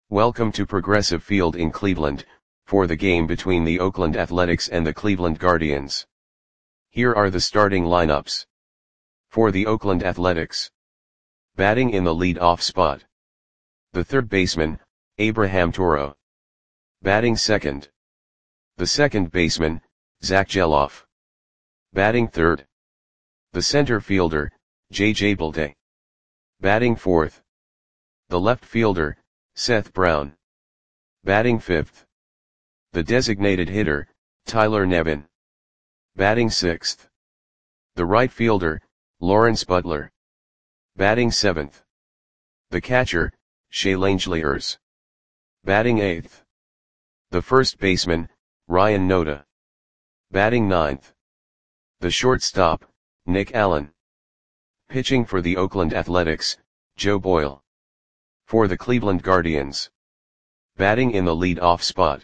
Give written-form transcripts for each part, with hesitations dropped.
Welcome to Progressive Field in Cleveland, for the game between the Oakland Athletics and the Cleveland Guardians. Here are the starting lineups. For the Oakland Athletics. Batting in the lead-off spot. The third baseman, Abraham Toro. Batting second. The second baseman, Zack Gelof. Batting third. The center fielder, J.J. Bleday. Batting fourth. The left fielder, Seth Brown. Batting fifth. The designated hitter, Tyler Nevin. Batting sixth. The right fielder, Lawrence Butler. Batting seventh. The catcher, Shea Langeliers. Batting eighth. The first baseman, Ryan Noda. Batting ninth. The shortstop, Nick Allen. Pitching for the Oakland Athletics, Joe Boyle. For the Cleveland Guardians. Batting in the lead-off spot.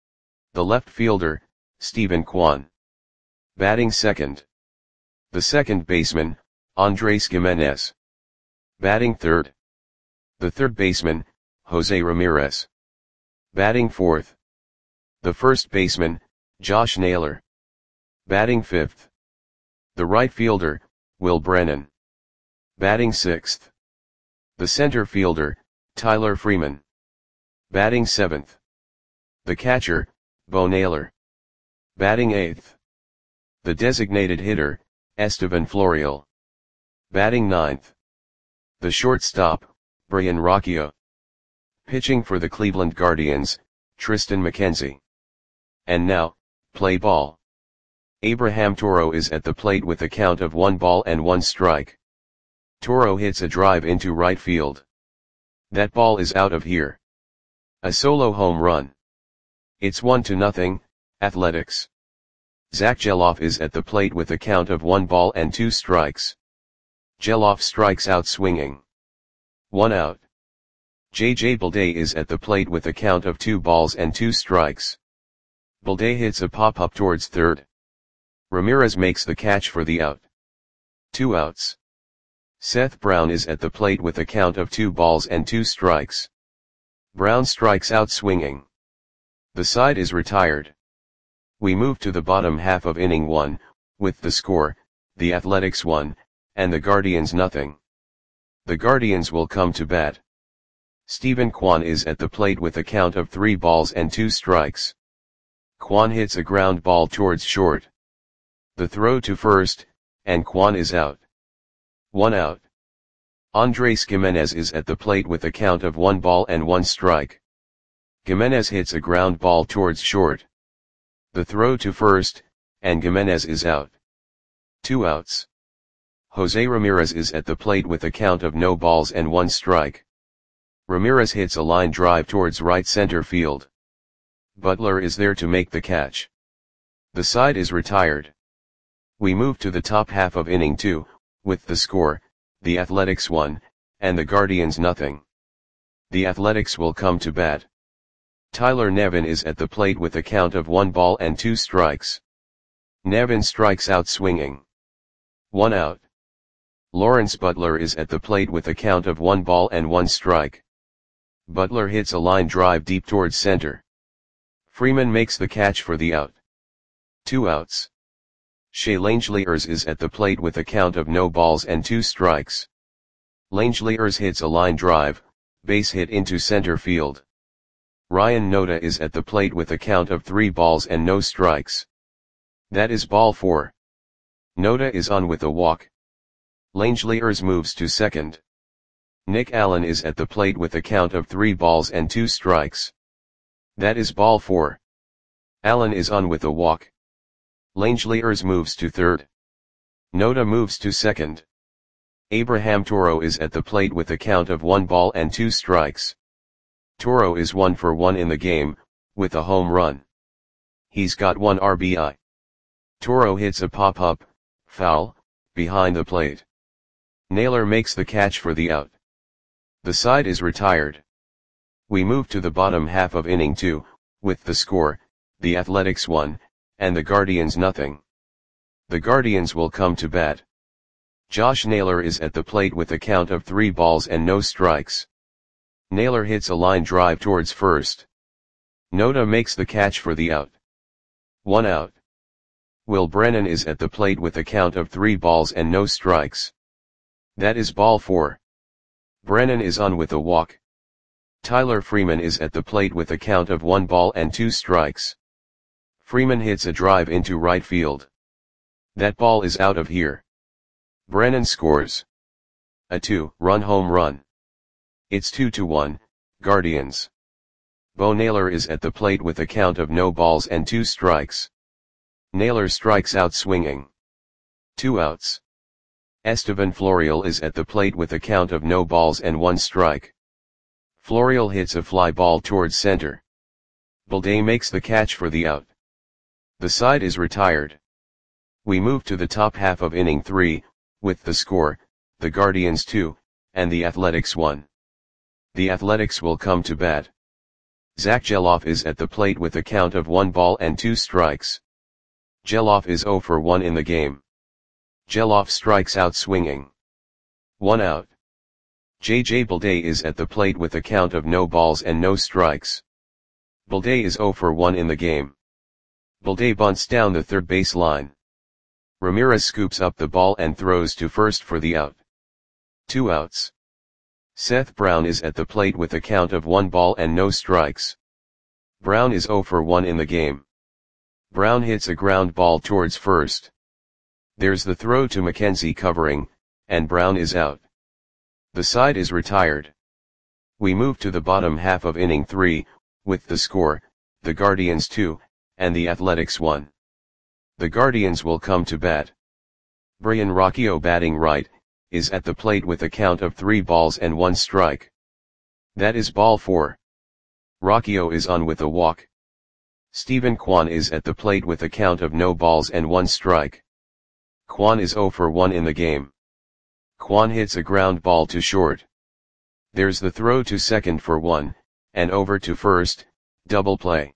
The left fielder, Steven Kwan. Batting second. The second baseman, Andres Gimenez. Batting third. The third baseman, Jose Ramirez. Batting fourth. The first baseman, Josh Naylor. Batting fifth. The right fielder, Will Brennan. Batting sixth. The center fielder, Tyler Freeman. Batting seventh. The catcher, Bo Naylor. Batting eighth. The designated hitter, Estevan Florial. Batting ninth. The shortstop, Brian Rocchio. Pitching for the Cleveland Guardians, Triston McKenzie. And now, play ball. Abraham Toro is at the plate with a count of 1 strike. Toro hits a drive into right field. That ball is out of here. A solo home run. It's 1-0, Athletics. Zack Gelof is at the plate with a count of 1 strikes. Gelof strikes out swinging. 1 out. J.J. Bleday is at the plate with a count of 2 strikes. Bleday hits a pop-up towards third. Ramirez makes the catch for the out. 2 outs. Seth Brown is at the plate with a count of 2 strikes. Brown strikes out swinging. The side is retired. We move to the bottom half of inning 1, with the score, the Athletics 1, and the Guardians nothing. The Guardians will come to bat. Steven Kwan is at the plate with a count of 3 strikes. Kwan hits a ground ball towards short. The throw to first, and Kwan is out. 1 out. Andres Gimenez is at the plate with a count of 1 strike. Gimenez hits a ground ball towards short. The throw to first, and Gimenez is out. 2 outs. Jose Ramirez is at the plate with a count of 1 strike. Ramirez hits a line drive towards right center field. Butler is there to make the catch. The side is retired. We move to the top half of inning 2, with the score, the Athletics 1, and the Guardians nothing. The Athletics will come to bat. Tyler Nevin is at the plate with a count of 1 strikes. Nevin strikes out swinging. 1 out. Lawrence Butler is at the plate with a count of 1 strike. Butler hits a line drive deep towards center. Freeman makes the catch for the out. 2 outs. Shea Langeliers is at the plate with a count of 2 strikes. Langeliers hits a line drive, base hit into center field. Ryan Noda is at the plate with a count of 3 strikes. That is ball 4. Noda is on with a walk. Langeliers moves to second. Nick Allen is at the plate with a count of 3 strikes. That is ball 4. Allen is on with a walk. Langeliers moves to third. Noda moves to second. Abraham Toro is at the plate with a count of 1 strikes. Toro is 1 for 1 in the game, with a home run. He's got 1 RBI. Toro hits a pop-up, foul, behind the plate. Naylor makes the catch for the out. The side is retired. We move to the bottom half of inning 2, with the score, the Athletics 1, and the Guardians nothing. The Guardians will come to bat. Josh Naylor is at the plate with a count of 3 balls and no strikes. Naylor hits a line drive towards first. Noda makes the catch for the out. 1 out. Will Brennan is at the plate with a count of 3 balls and no strikes. That is ball 4. Brennan is on with a walk. Tyler Freeman is at the plate with a count of 1 ball and 2 strikes. Freeman hits a drive into right field. That ball is out of here. Brennan scores a 2-run home run. It's 2-1, Guardians. Bo Naylor is at the plate with a count of no balls and 2 strikes. Naylor strikes out swinging. 2 outs. Estevan Florial is at the plate with a count of no balls and 1 strike. Florial hits a fly ball towards center. Balday makes the catch for the out. The side is retired. We move to the top half of inning 3, with the score, the Guardians 2, and the Athletics 1. The Athletics will come to bat. Zach Geloff is at the plate with a count of 1 ball and 2 strikes. Geloff is 0 for 1 in the game. Geloff strikes out swinging. 1 out. J.J. Balday is at the plate with a count of no balls and no strikes. Balday is 0 for 1 in the game. Balday bunts down the third base line. Ramirez scoops up the ball and throws to first for the out. 2 outs. Seth Brown is at the plate with a count of 1 ball and no strikes. Brown is 0 for 1 in the game. Brown hits a ground ball towards first. There's the throw to McKenzie covering, and Brown is out. The side is retired. We move to the bottom half of inning 3, with the score, the Guardians 2, and the Athletics 1. The Guardians will come to bat. Brian Rocchio batting right, is at the plate with a count of 3 balls and 1 strike. That is ball 4. Rocchio is on with a walk. Stephen Kwan is at the plate with a count of no balls and 1 strike. Kwan is 0 for 1 in the game. Kwan hits a ground ball to short. There's the throw to second for 1, and over to first, double play.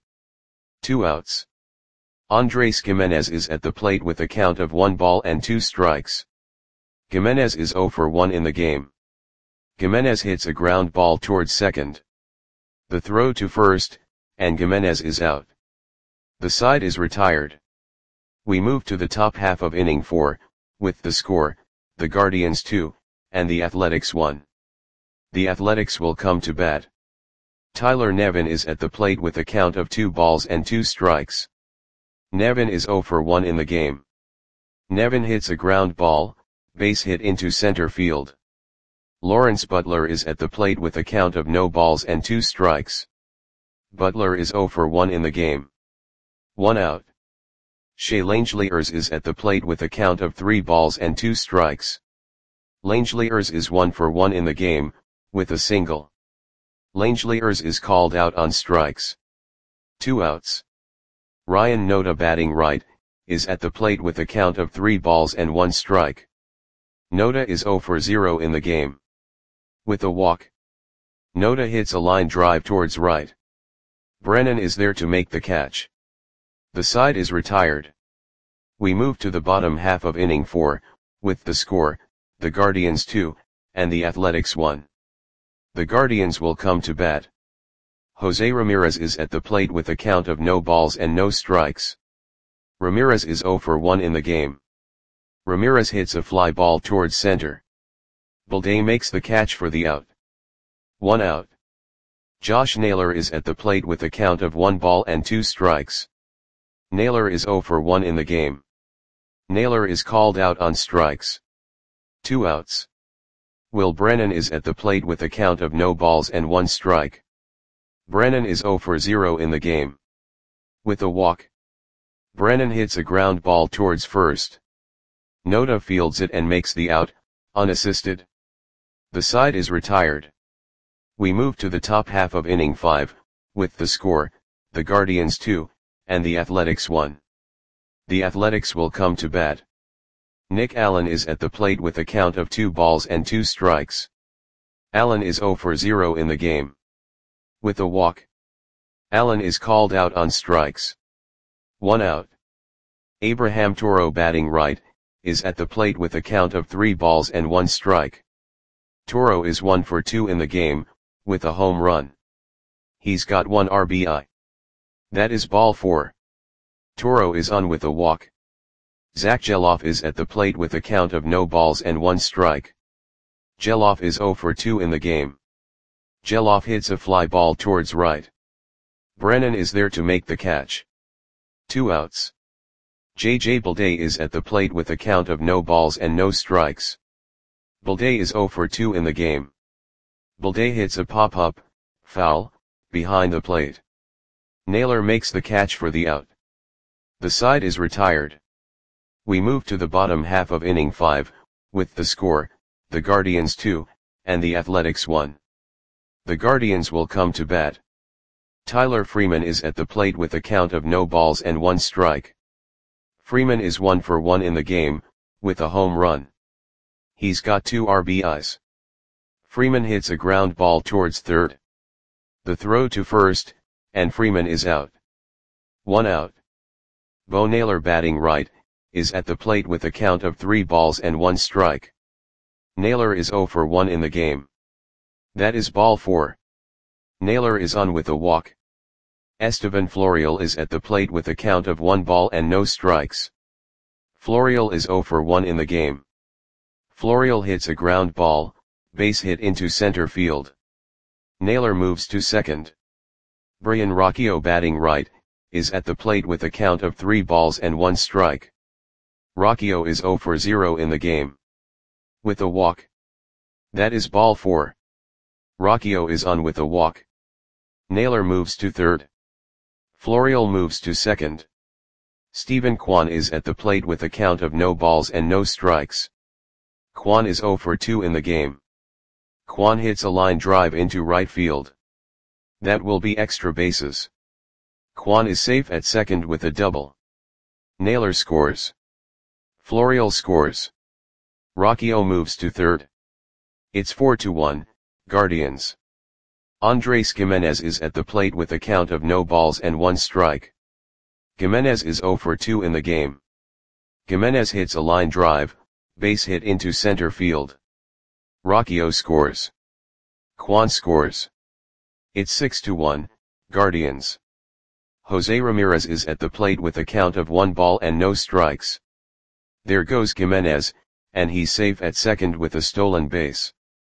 2 outs. Andres Gimenez is at the plate with a count of 1 ball and 2 strikes. Gimenez is 0 for 1 in the game. Gimenez hits a ground ball towards second. The throw to first, and Gimenez is out. The side is retired. We move to the top half of inning 4, with the score, the Guardians 2, and the Athletics 1. The Athletics will come to bat. Tyler Nevin is at the plate with a count of 2 balls and 2 strikes. Nevin is 0 for 1 in the game. Nevin hits a ground ball, base hit into center field. Lawrence Butler is at the plate with a count of no balls and 2 strikes. Butler is 0 for 1 in the game. 1 out. Shea Langeliers is at the plate with a count of 3 balls and 2 strikes. Langeliers is 1 for 1 in the game, with a single. Langeliers is called out on strikes. 2 outs. Ryan Noda batting right, is at the plate with a count of 3 balls and 1 strike. Noda is 0 for 0 in the game. With a walk. Noda hits a line drive towards right. Brennan is there to make the catch. The side is retired. We move to the bottom half of inning 4, with the score, the Guardians 2, and the Athletics 1. The Guardians will come to bat. Jose Ramirez is at the plate with a count of no balls and no strikes. Ramirez is 0 for 1 in the game. Ramirez hits a fly ball towards center. Balday makes the catch for the out. 1 out. Josh Naylor is at the plate with a count of 1 ball and 2 strikes. Naylor is 0 for 1 in the game. Naylor is called out on strikes. 2 outs. Will Brennan is at the plate with a count of no balls and 1 strike. Brennan is 0 for 0 in the game. With a walk. Brennan hits a ground ball towards first. Noda fields it and makes the out, unassisted. The side is retired. We move to the top half of inning 5, with the score, the Guardians 2, and the Athletics 1. The Athletics will come to bat. Nick Allen is at the plate with a count of 2 balls and 2 strikes. Allen is 0 for 0 in the game. With a walk. Allen is called out on strikes. 1 out. Abraham Toro batting right, is at the plate with a count of 3 balls and 1 strike. Toro is 1 for 2 in the game, with a home run. He's got 1 RBI. That is ball 4. Toro is on with a walk. Zach Gelof is at the plate with a count of no balls and 1 strike. Gelof is 0 for 2 in the game. Gelof hits a fly ball towards right. Brennan is there to make the catch. 2 outs. JJ Bleday is at the plate with a count of no balls and no strikes. Bleday is 0 for 2 in the game. Bleday hits a pop-up, foul, behind the plate. Naylor makes the catch for the out. The side is retired. We move to the bottom half of inning 5, with the score, the Guardians 2, and the Athletics 1. The Guardians will come to bat. Tyler Freeman is at the plate with a count of no balls and 1 strike. Freeman is 1 for 1 in the game, with a home run. He's got 2 RBIs. Freeman hits a ground ball towards third. The throw to first, and Freeman is out. 1 out. Bo Naylor, batting right, is at the plate with a count of 3 balls and 1 strike. Naylor is 0 for 1 in the game. That is ball 4. Naylor is on with a walk. Estevan Florial is at the plate with a count of 1 ball and no strikes. Florial is 0 for 1 in the game. Florial hits a ground ball, base hit into center field. Naylor moves to second. Brian Rocchio, batting right, is at the plate with a count of 3 balls and 1 strike. Rocchio is 0 for 0 in the game. With a walk. That is ball 4. Rocchio is on with a walk. Naylor moves to third. Florial moves to second. Stephen Kwan is at the plate with a count of no balls and no strikes. Kwan is 0 for 2 in the game. Kwan hits a line drive into right field. That will be extra bases. Kwan is safe at second with a double. Naylor scores. Florial scores. Rocchio moves to third. It's 4-1, Guardians. Andres Gimenez is at the plate with a count of no balls and 1 strike. Gimenez is 0 for 2 in the game. Gimenez hits a line drive, base hit into center field. Rocchio scores. Kwan scores. It's 6-1, Guardians. Jose Ramirez is at the plate with a count of 1 ball and no strikes. There goes Gimenez, and he's safe at second with a stolen base.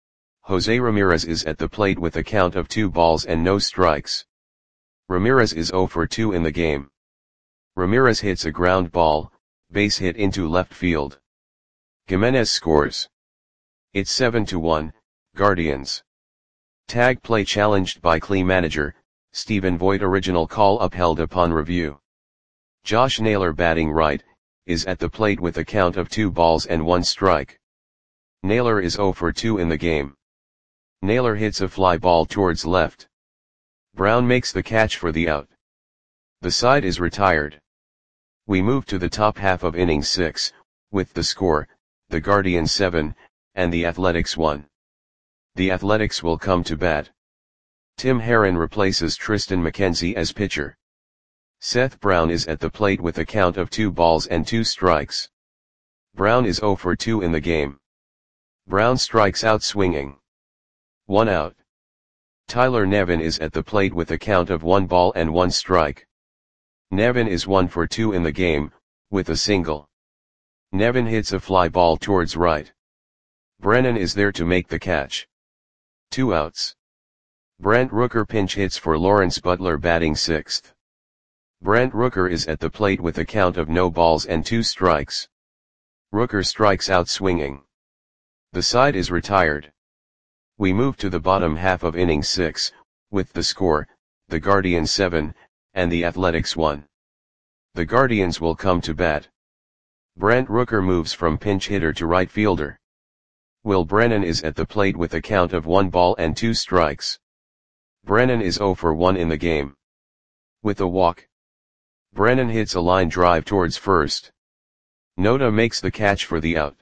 Jose Ramirez is at the plate with a count of 2 balls and no strikes. Ramirez is 0 for 2 in the game. Ramirez hits a ground ball, base hit into left field. Gimenez scores. It's 7-1, Guardians. Tag play challenged by CLE manager, Stephen Voigt. Original call upheld upon review. Josh Naylor, batting right, is at the plate with a count of 2 balls and 1 strike. Naylor is 0 for 2 in the game. Naylor hits a fly ball towards left. Brown makes the catch for the out. The side is retired. We move to the top half of inning 6, with the score, the Guardians 7, and the Athletics 1. The Athletics will come to bat. Tim Herron replaces Tristan McKenzie as pitcher. Seth Brown is at the plate with a count of 2 balls and 2 strikes. Brown is 0 for 2 in the game. Brown strikes out swinging. 1 out. Tyler Nevin is at the plate with a count of 1 ball and 1 strike. Nevin is 1 for 2 in the game, with a single. Nevin hits a fly ball towards right. Brennan is there to make the catch. 2 outs. Brent Rooker pinch hits for Lawrence Butler, batting 6th. Brent Rooker is at the plate with a count of no balls and 2 strikes. Rooker strikes out swinging. The side is retired. We move to the bottom half of inning 6, with the score, the Guardians 7, and the Athletics 1. The Guardians will come to bat. Brent Rooker moves from pinch hitter to right fielder. Will Brennan is at the plate with a count of 1 ball and 2 strikes. Brennan is 0 for 1 in the game. With a walk. Brennan hits a line drive towards first. Noda makes the catch for the out.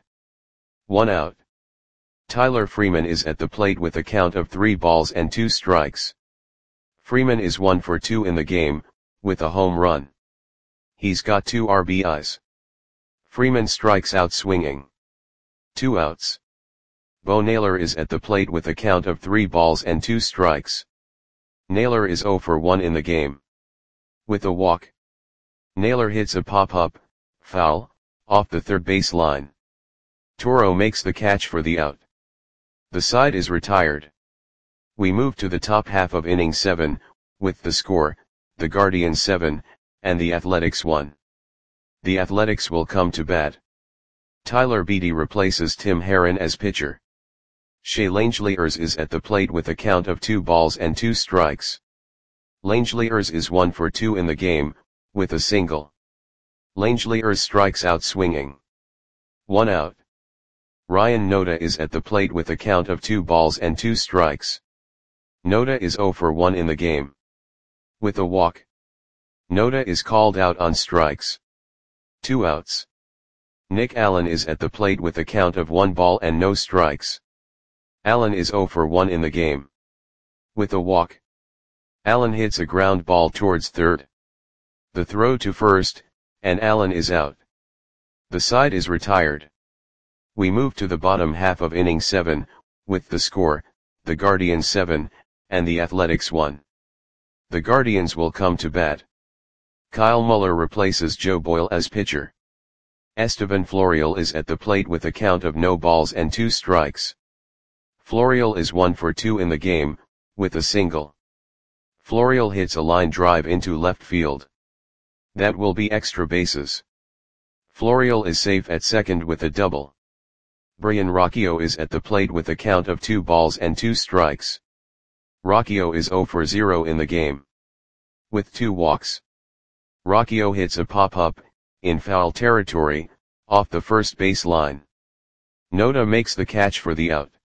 1 out. Tyler Freeman is at the plate with a count of 3 balls and 2 strikes. Freeman is 1 for 2 in the game, with a home run. He's got 2 RBIs. Freeman strikes out swinging. 2 outs. Bo Naylor is at the plate with a count of 3 balls and 2 strikes. Naylor is 0 for 1 in the game. With a walk, Naylor hits a pop-up, foul, off the third base line. Toro makes the catch for the out. The side is retired. We move to the top half of inning 7, with the score, the Guardians 7, and the Athletics 1. The Athletics will come to bat. Tyler Beede replaces Tim Herron as pitcher. Shea Langeliers is at the plate with a count of 2 balls and 2 strikes. Langeliers is 1 for 2 in the game, with a single. Langeliers strikes out swinging. 1 out. Ryan Noda is at the plate with a count of 2 balls and 2 strikes. Noda is 0 for 1 in the game. With a walk, Noda is called out on strikes. 2 outs. Nick Allen is at the plate with a count of 1 ball and no strikes. Allen is 0 for 1 in the game. With a walk, Allen hits a ground ball towards third. The throw to first, and Allen is out. The side is retired. We move to the bottom half of inning 7, with the score, the Guardians 7, and the Athletics 1. The Guardians will come to bat. Kyle Muller replaces Joe Boyle as pitcher. Estevan Florial is at the plate with a count of no balls and 2 strikes. Florial is 1 for 2 in the game, with a single. Florial hits a line drive into left field. That will be extra bases. Florial is safe at second with a double. Brian Rocchio is at the plate with a count of 2 balls and 2 strikes. Rocchio is 0 for 0 in the game. With 2 walks, Rocchio hits a pop-up, in foul territory, off the first base line. Noda makes the catch for the out.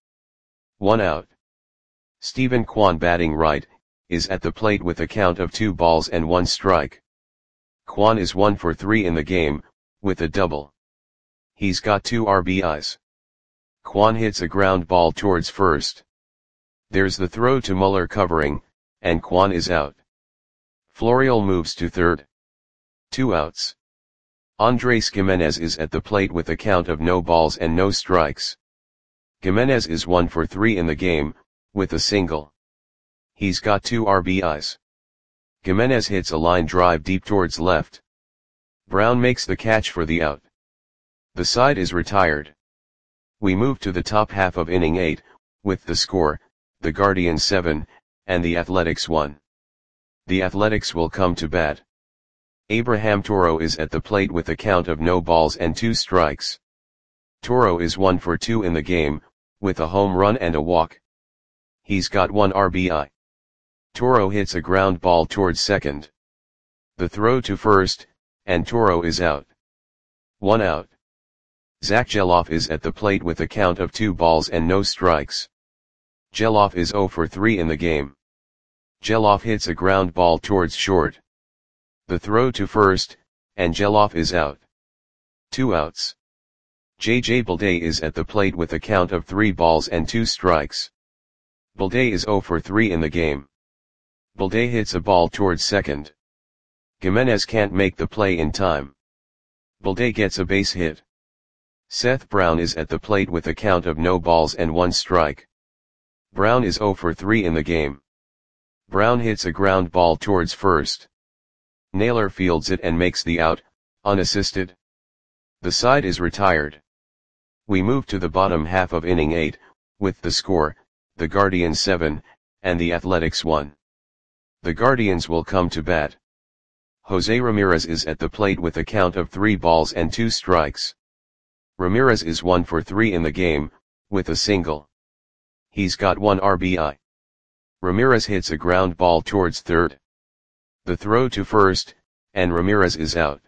1 out. Stephen Kwan, batting right, is at the plate with a count of 2 balls and 1 strike. Kwan is 1 for 3 in the game, with a double. He's got 2 RBIs. Kwan hits a ground ball towards first. There's the throw to Muller covering, and Kwan is out. Florial moves to third. 2 outs. Andres Gimenez is at the plate with a count of no balls and no strikes. Gimenez is 1 for 3 in the game, with a single. He's got 2 RBIs. Gimenez hits a line drive deep towards left. Brown makes the catch for the out. The side is retired. We move to the top half of inning 8, with the score, the Guardians 7, and the Athletics 1. The Athletics will come to bat. Abraham Toro is at the plate with a count of no balls and 2 strikes. Toro is 1 for 2 in the game, with a home run and a walk. He's got 1 RBI. Toro hits a ground ball towards second. The throw to first, and Toro is out. 1 out. Zach Geloff is at the plate with a count of 2 balls and no strikes. Geloff is 0 for 3 in the game. Geloff hits a ground ball towards short. The throw to first, and Geloff is out. 2 outs. JJ Bleday is at the plate with a count of 3 balls and 2 strikes. Bleday is 0 for 3 in the game. Bleday hits a ball towards second. Gimenez can't make the play in time. Bleday gets a base hit. Seth Brown is at the plate with a count of no balls and 1 strike. Brown is 0 for 3 in the game. Brown hits a ground ball towards first. Naylor fields it and makes the out, unassisted. The side is retired. We move to the bottom half of inning 8, with the score, the Guardians 7, and the Athletics 1. The Guardians will come to bat. Jose Ramirez is at the plate with a count of 3 balls and 2 strikes. Ramirez is 1 for 3 in the game, with a single. He's got 1 RBI. Ramirez hits a ground ball towards third. The throw to first, and Ramirez is out.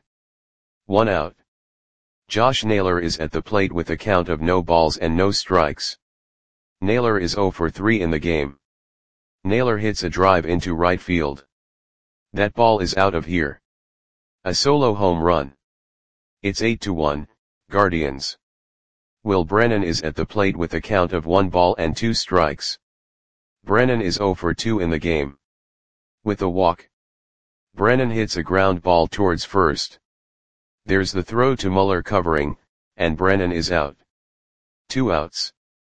1 out. Josh Naylor is at the plate with a count of no balls and no strikes. Naylor is 0 for 3 in the game. Naylor hits a drive into right field. That ball is out of here. A solo home run. It's 8-1, Guardians. Will Brennan is at the plate with a count of 1 ball and 2 strikes. Brennan is 0 for 2 in the game. With a walk, Brennan hits a ground ball towards first. There's the throw to Muller covering, and Brennan is out. 2 outs.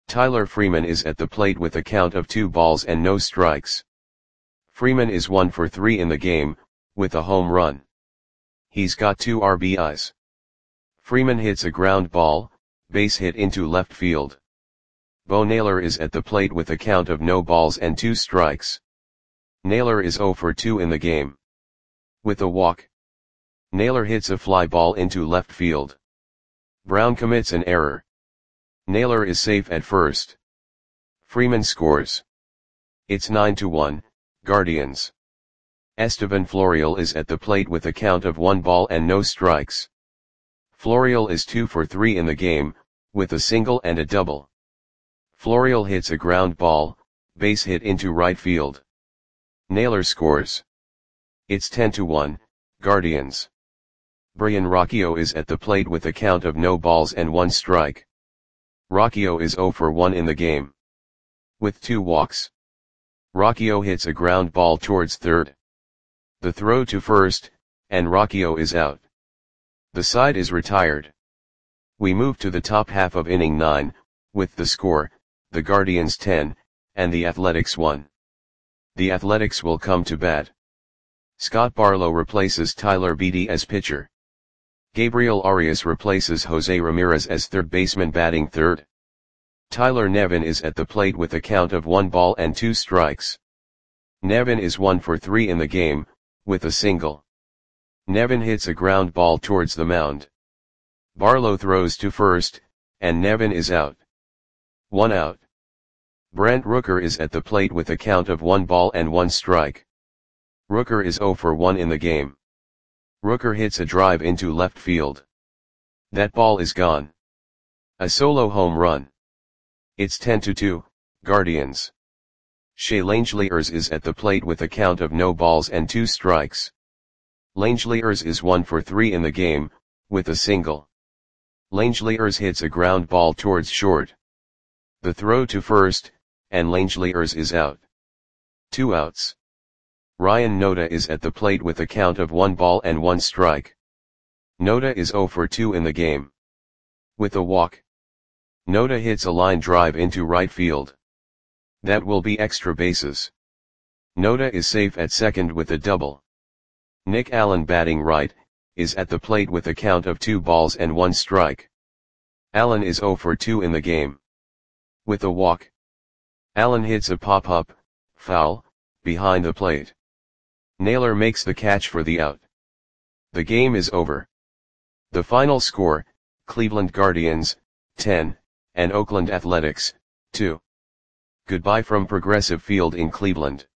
Tyler Freeman is at the plate with a count of 2 balls and no strikes. Freeman is 1 for 3 in the game, with a home run. He's got 2 RBIs. Freeman hits a ground ball, base hit into left field. Bo Naylor is at the plate with a count of no balls and 2 strikes. Naylor is 0 for 2 in the game. With a walk. Naylor hits a fly ball into left field. Brown commits an error. Naylor is safe at first. Freeman scores. It's 9-1, Guardians. Estevan Florial is at the plate with a count of 1 ball and no strikes. Florial is 2 for 3 in the game, with a single and a double. Florial hits a ground ball, base hit into right field. Naylor scores. It's 10-1, Guardians. Brian Rocchio is at the plate with a count of no balls and 1 strike. Rocchio is 0 for 1 in the game. With 2 walks. Rocchio hits a ground ball towards third. The throw to first, and Rocchio is out. The side is retired. We move to the top half of inning 9, with the score, the Guardians 10, and the Athletics 1. The Athletics will come to bat. Scott Barlow replaces Tyler Beede as pitcher. Gabriel Arias replaces Jose Ramirez as third baseman batting third. Tyler Nevin is at the plate with a count of 1 ball and 2 strikes. Nevin is 1 for 3 in the game, with a single. Nevin hits a ground ball towards the mound. Barlow throws to first, and Nevin is out. 1 out. Brent Rooker is at the plate with a count of 1 ball and 1 strike. Rooker is 0 for 1 in the game. Rooker hits a drive into left field. That ball is gone. A solo home run. It's 10-2, Guardians. Shea Langeliers is at the plate with a count of no balls and 2 strikes. Langeliers is 1 for 3 in the game, with a single. Langeliers hits a ground ball towards short. The throw to first, and Langeliers is out. 2 outs. Ryan Noda is at the plate with a count of 1 ball and 1 strike. Noda is 0 for 2 in the game. With a walk. Noda hits a line drive into right field. That will be extra bases. Noda is safe at second with a double. Nick Allen batting right, is at the plate with a count of 2 balls and 1 strike. Allen is 0 for 2 in the game. With a walk. Allen hits a pop-up, foul, behind the plate. Naylor makes the catch for the out. The game is over. The final score, Cleveland Guardians, 10, and Oakland Athletics, 2. Goodbye from Progressive Field in Cleveland.